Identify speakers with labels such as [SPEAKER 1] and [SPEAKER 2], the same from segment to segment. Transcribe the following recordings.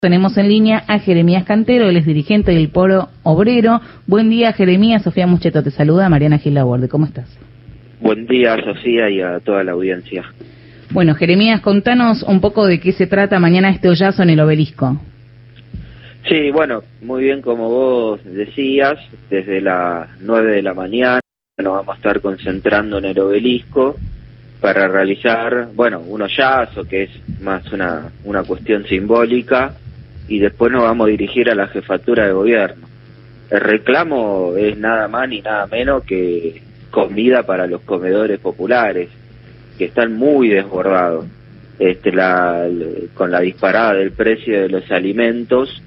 [SPEAKER 1] Tenemos en línea a Jeremías Cantero, él es dirigente del Polo Obrero. Buen día, Jeremías. Sofía Mucheto te saluda. Mariana Gil Laborde, ¿cómo estás?
[SPEAKER 2] Buen día, Sofía, y a toda la audiencia.
[SPEAKER 1] Bueno, Jeremías, contanos un poco de qué se trata mañana este hoyazo en el Obelisco.
[SPEAKER 2] Sí, bueno, muy bien, como vos decías, desde las 9 de la mañana nos vamos a estar concentrando en el Obelisco para realizar, bueno, un hoyazo que es más una cuestión simbólica, y después nos vamos a dirigir a la jefatura de gobierno. El reclamo es nada más ni nada menos que comida para los comedores populares, que están muy desbordados. Con la disparada del precio de los alimentos,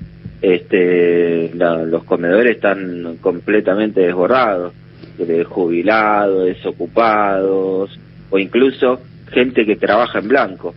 [SPEAKER 2] los comedores están completamente desbordados, de jubilados, desocupados, o incluso gente que trabaja en blanco.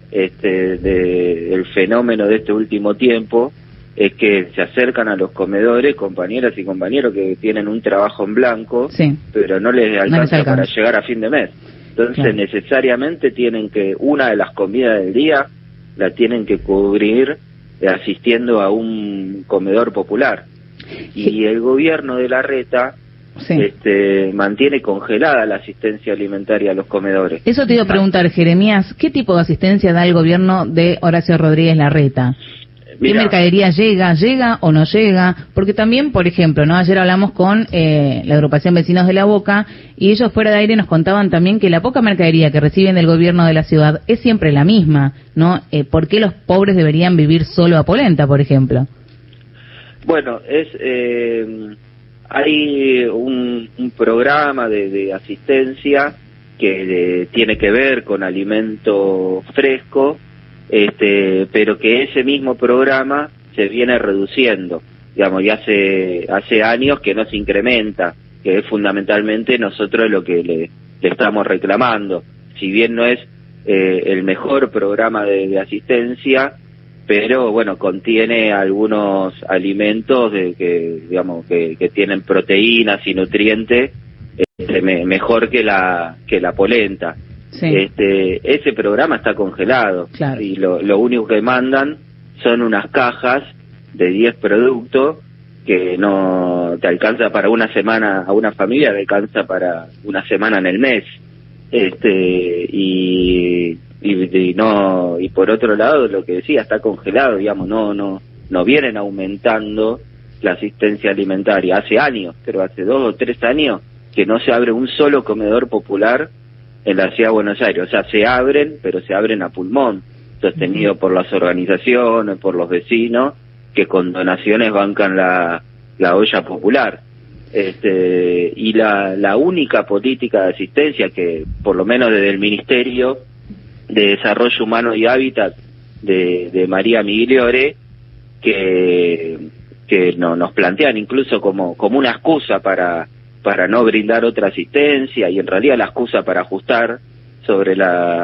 [SPEAKER 2] El fenómeno de este último tiempo es que se acercan a los comedores compañeras y compañeros que tienen un trabajo en blanco, sí, pero no les alcanza para llegar a fin de mes. Entonces, claro, necesariamente tienen que, una de las comidas del día la tienen que cubrir asistiendo a un comedor popular. Y el gobierno de Larreta mantiene congelada la asistencia alimentaria a los comedores.
[SPEAKER 1] Eso te iba a preguntar, Jeremías, ¿qué tipo de asistencia da el gobierno de Horacio Rodríguez Larreta? ¿Qué mercadería llega o no llega? Porque también, por ejemplo, ¿no? Ayer hablamos con la agrupación Vecinos de la Boca, y ellos fuera de aire nos contaban también que la poca mercadería que reciben del gobierno de la ciudad es siempre la misma, ¿no? ¿Por qué los pobres deberían vivir solo a polenta, por ejemplo?
[SPEAKER 2] Bueno, hay un programa de asistencia que tiene que ver con alimento fresco, pero que ese mismo programa se viene reduciendo, digamos, y hace años que no se incrementa, que es fundamentalmente nosotros lo que le estamos reclamando. Si bien no es el mejor programa de asistencia, pero bueno, contiene algunos alimentos que tienen proteínas y nutrientes mejor que la polenta. Sí. Ese programa está congelado, claro, y lo único que mandan son unas cajas de 10 productos que no te alcanza para una semana, a una familia le alcanza para una semana en el mes. Y por otro lado, lo que decía, está congelado, digamos, no vienen aumentando la asistencia alimentaria. Hace años, pero hace 2 o 3 años que no se abre un solo comedor popular en la ciudad de Buenos Aires. O sea, se abren, pero se abren a pulmón, sostenido por las organizaciones, por los vecinos, que con donaciones bancan la olla popular. Y la única política de asistencia que, por lo menos desde el Ministerio de Desarrollo Humano y Hábitat de María Migliore, que nos plantean incluso como una excusa para no brindar otra asistencia, y en realidad la excusa para ajustar sobre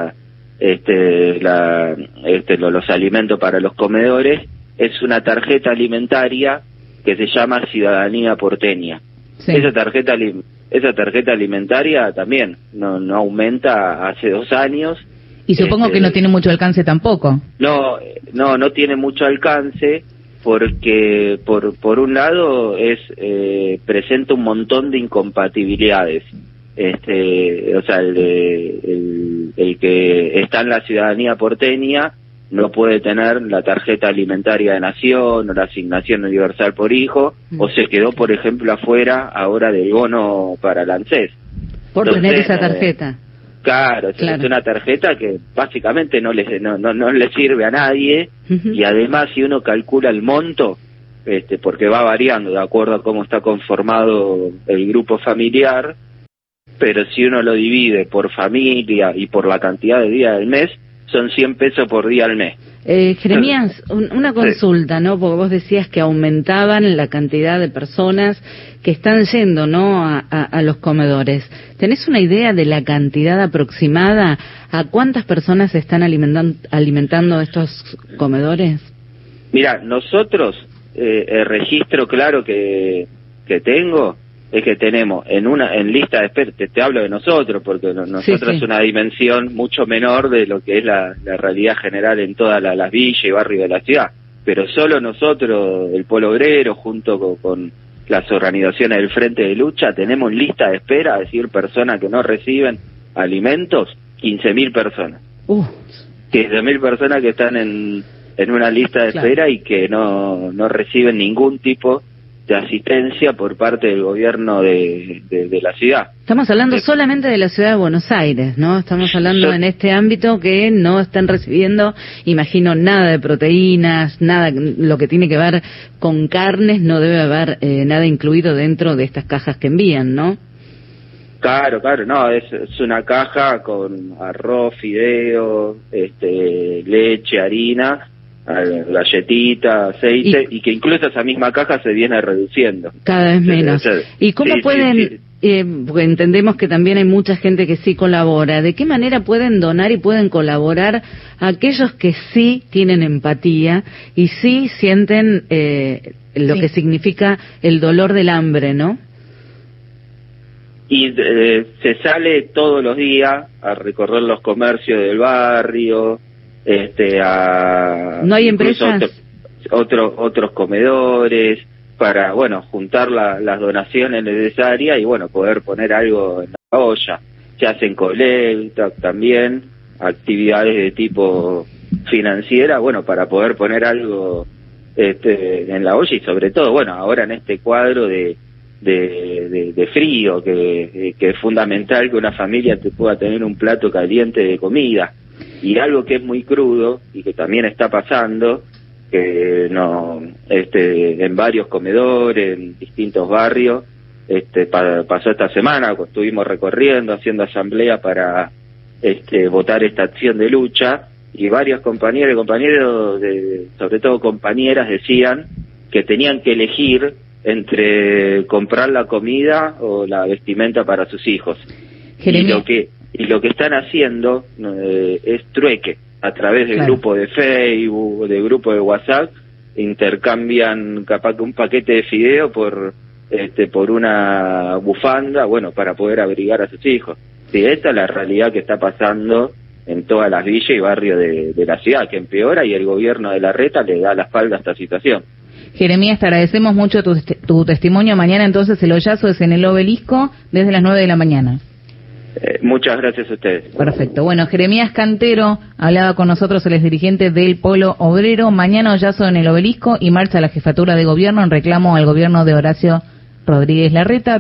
[SPEAKER 2] los alimentos para los comedores, es una tarjeta alimentaria que se llama Ciudadanía Porteña. Sí. Esa tarjeta alimentaria también no aumenta hace 2 años.
[SPEAKER 1] Y supongo que no tiene mucho alcance tampoco.
[SPEAKER 2] No tiene mucho alcance, porque por un lado presenta un montón de incompatibilidades. O sea, el que está en la ciudadanía porteña no puede tener la tarjeta alimentaria de Nación o la asignación universal por hijo, o se quedó, por ejemplo, afuera ahora del bono para el ANSES.
[SPEAKER 1] Por tener esa tarjeta.
[SPEAKER 2] Claro, es una tarjeta que básicamente no le sirve a nadie, y además si uno calcula el monto, porque va variando de acuerdo a cómo está conformado el grupo familiar, pero si uno lo divide por familia y por la cantidad de días del mes, son 100 pesos por día al mes.
[SPEAKER 1] Jeremías, una consulta, ¿no? Porque vos decías que aumentaban la cantidad de personas que están yendo, ¿no?, a los comedores. ¿Tenés una idea de la cantidad aproximada? ¿A cuántas personas se están alimentando estos comedores?
[SPEAKER 2] Mira, nosotros, el registro claro que tengo es que tenemos en lista de espera, te hablo de nosotros, porque nosotros es una dimensión mucho menor de lo que es la realidad general en todas las villas y barrios de la ciudad. pero solo nosotros, el Polo Obrero, junto con las organizaciones del Frente de Lucha, tenemos lista de espera, es decir, personas que no reciben alimentos, 15.000 personas. 15.000 personas que están en una lista de espera y que no reciben ningún tipo de asistencia por parte del gobierno de la ciudad.
[SPEAKER 3] Estamos hablando solamente de la ciudad de Buenos Aires, ¿no? Estamos hablando en este ámbito que no están recibiendo, imagino, nada de proteínas, nada, lo que tiene que ver con carnes, no debe haber nada incluido dentro de estas cajas que envían, ¿no?
[SPEAKER 2] Claro, no, es una caja con arroz, fideo, leche, harina, galletitas, aceite, y que incluso esa misma caja se viene reduciendo.
[SPEAKER 3] Cada vez menos. ¿Y cómo pueden, porque entendemos que también hay mucha gente que sí colabora, de qué manera pueden donar y pueden colaborar a aquellos que sí tienen empatía y sí sienten lo que significa el dolor del hambre, ¿no?
[SPEAKER 2] Y se sale todos los días a recorrer los comercios del barrio,
[SPEAKER 3] ¿No hay empresas?
[SPEAKER 2] Otros comedores, para, bueno, juntar las donaciones necesarias y, bueno, poder poner algo en la olla. Se hacen colectas también, actividades de tipo financiera, bueno, para poder poner algo en la olla y sobre todo, bueno, ahora en este cuadro de frío, que es fundamental que una familia te pueda tener un plato caliente de comida. Y algo que es muy crudo y que también está pasando, que en varios comedores, en distintos barrios, pasó esta semana, estuvimos recorriendo, haciendo asamblea para votar esta acción de lucha, y varios compañeros y compañeros, sobre todo compañeras, decían que tenían que elegir entre comprar la comida o la vestimenta para sus hijos. Y lo que están haciendo es trueque, a través del grupo de Facebook, del grupo de WhatsApp, intercambian capaz que un paquete de fideo por una bufanda, bueno, para poder abrigar a sus hijos. Sí, esta es la realidad que está pasando en todas las villas y barrios de la ciudad, que empeora, y el gobierno de Larreta le da la espalda a esta situación.
[SPEAKER 1] Jeremías, te agradecemos mucho tu testimonio. Mañana entonces el hoyazo es en el Obelisco desde las 9 de la mañana.
[SPEAKER 2] Muchas gracias a ustedes.
[SPEAKER 1] Perfecto. Bueno, Jeremías Cantero hablaba con nosotros, el exdirigente del Polo Obrero. Mañana hoyazo en el Obelisco y marcha a la jefatura de gobierno en reclamo al gobierno de Horacio Rodríguez Larreta.